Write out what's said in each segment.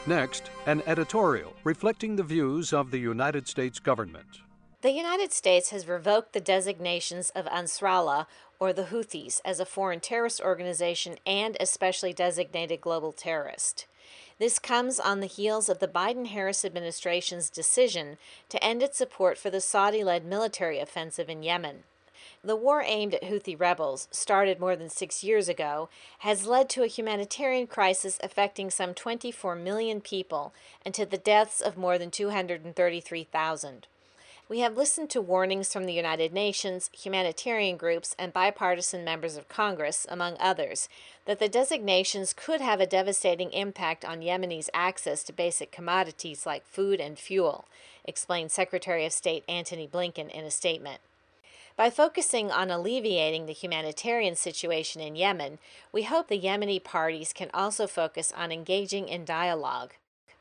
Next, an editorial reflecting the views of the United States government. The United States has revoked the designations of Ansarallah, or the Houthis, as a foreign terrorist organization and a specially designated global terrorist. This comes on the heels of the Biden-Harris administration's decision to end its support for the Saudi-led military offensive in Yemen. The war aimed at Houthi rebels, started more than 6 years ago, has led to a humanitarian crisis affecting some 24 million people and to the deaths of more than 233,000. We have listened to warnings from the United Nations, humanitarian groups, and bipartisan members of Congress, among others, that the designations could have a devastating impact on Yemenis' access to basic commodities like food and fuel, explained Secretary of State Antony Blinken in a statement. By focusing on alleviating the humanitarian situation in Yemen, we hope the Yemeni parties can also focus on engaging in dialogue.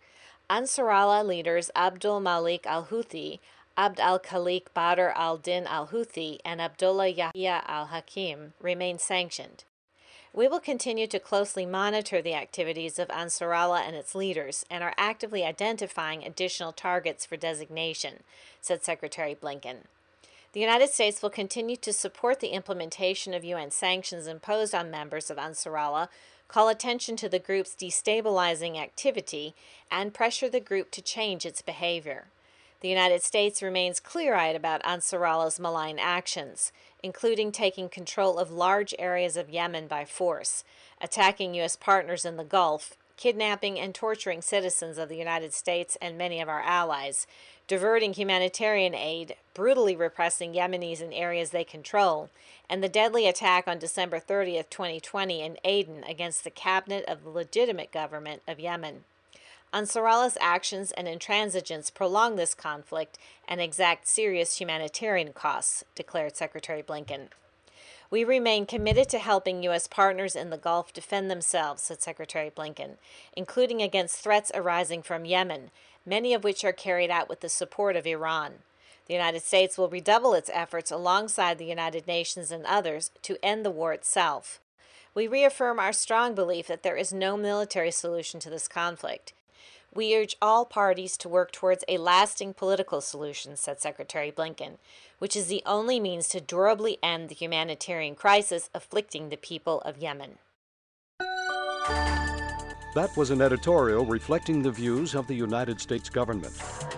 Ansarallah leaders Abdul Malik al-Houthi, Abd al-Khaliq Badr al-Din al-Houthi, and Abdullah Yahya al-Hakim remain sanctioned. We will continue to closely monitor the activities of Ansarallah and its leaders and are actively identifying additional targets for designation, said Secretary Blinken. The United States will continue to support the implementation of UN sanctions imposed on members of Ansarallah, call attention to the group's destabilizing activity, and pressure the group to change its behavior. The United States remains clear-eyed about Ansarallah's malign actions, including taking control of large areas of Yemen by force, attacking U.S. partners in the Gulf, kidnapping and torturing citizens of the United States and many of our allies, diverting humanitarian aid, brutally repressing Yemenis in areas they control, and the deadly attack on December 30th, 2020 in Aden against the cabinet of the legitimate government of Yemen. Ansarallah's actions and intransigence prolong this conflict and exact serious humanitarian costs, declared Secretary Blinken. We remain committed to helping U.S. partners in the Gulf defend themselves, said Secretary Blinken, including against threats arising from Yemen, many of which are carried out with the support of Iran. The United States will redouble its efforts alongside the United Nations and others to end the war itself. We reaffirm our strong belief that there is no military solution to this conflict. We urge all parties to work towards a lasting political solution, said Secretary Blinken, which is the only means to durably end the humanitarian crisis afflicting the people of Yemen. That was an editorial reflecting the views of the United States government.